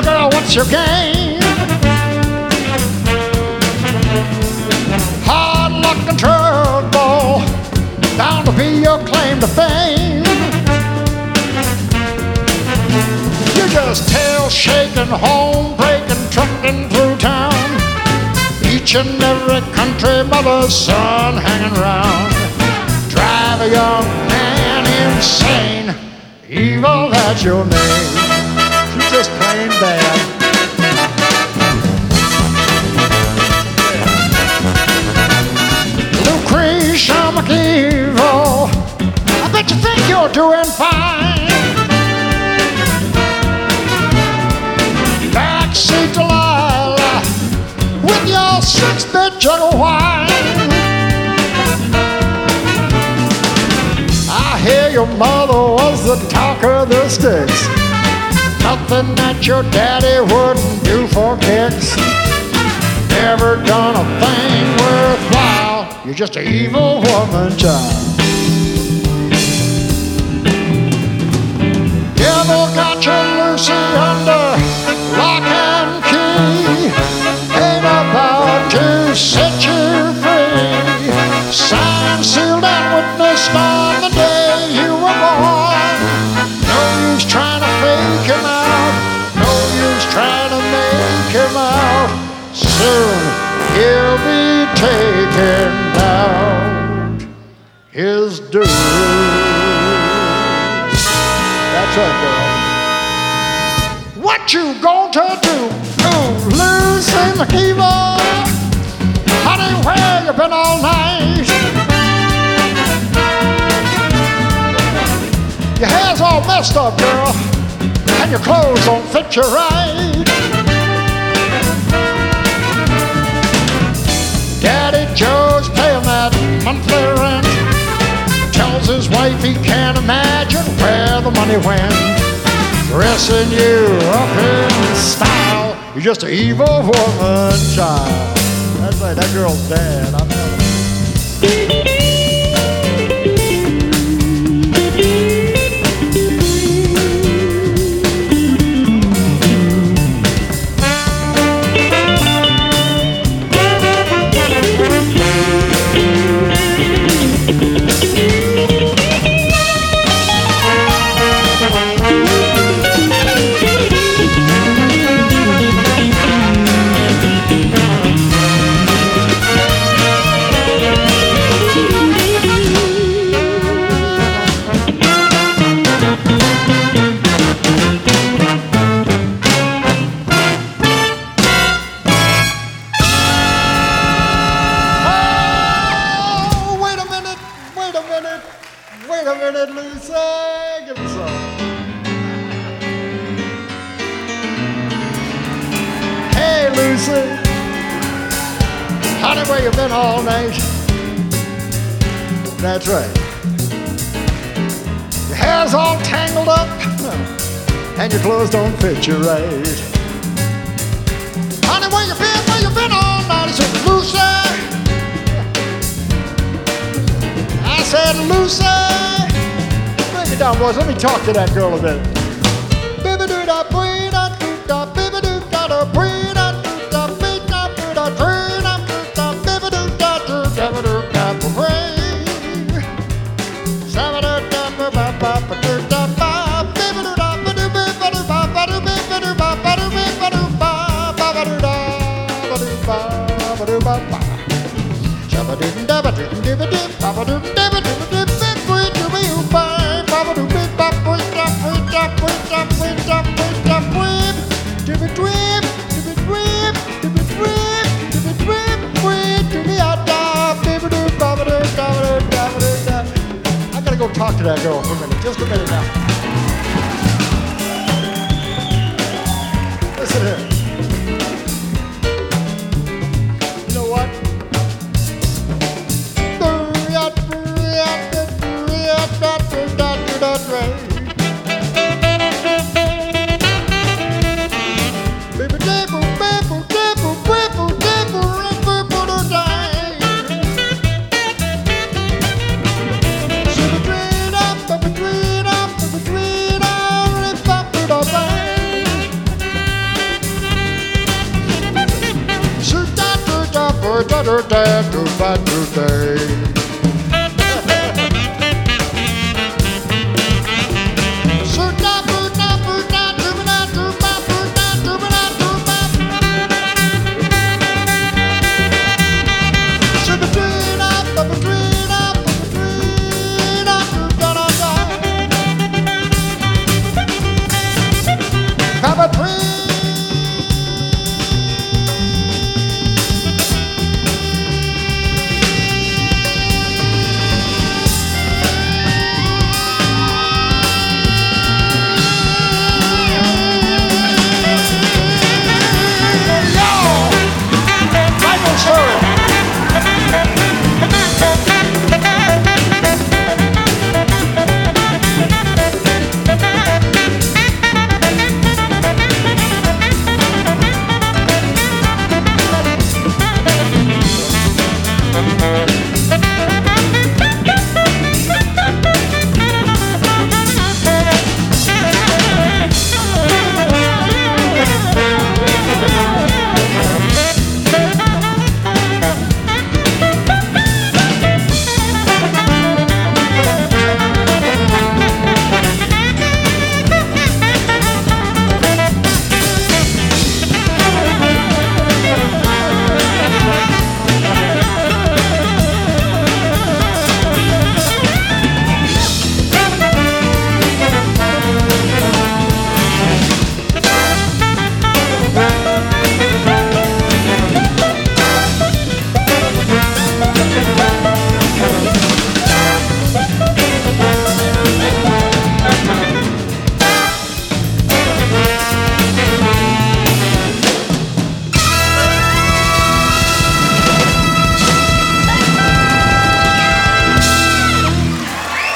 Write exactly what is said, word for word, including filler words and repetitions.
girl, what's your game? Hard luck and trouble, bound to be your claim to fame. You just tail shaking, home breaking, trucking through town. Each and every country mother's son hanging around. Drive a young man insane, evil, that's your name. You're just plain bad. Lucretia McEvil, I bet you think you're doing fine. Backseat Delilah with your six-bit jug of wine. I hear your mother was the talk of the sticks. Nothing that your daddy wouldn't do for kicks. Never done a thing worthwhile. You're just an evil woman, child. Devil got you, Lucy, under lock and key. Ain't about to set you free. Signed, sealed, and witnessed on the day you were born. No use trying to fake him out. No use trying to make him out. Soon he'll be taken out his due. That's right, girl. What you going to do? Ooh, Lucy McEvil, honey, where you been all night? Your hair's all messed up, girl, and your clothes don't fit you right. Daddy Joe's paying that monthly rent. Tells his wife he can't imagine where the money went. Dressing you up in style, you're just an evil woman, child. That's right, that girl's bad, I'm telling you. Wait a minute, Lucy, give me some. Hey, Lucy, honey, where you been all night? That's right. Your hair's all tangled up, and your clothes don't fit you right. Honey, where you been? Where you been all night? I said, Lucy. I said, Lucy. Bring it down, boys. Let me talk to that girl a bit. I gotta go talk to that girl for a minute. Just a minute now. Listen here. You know what? better than to bad today.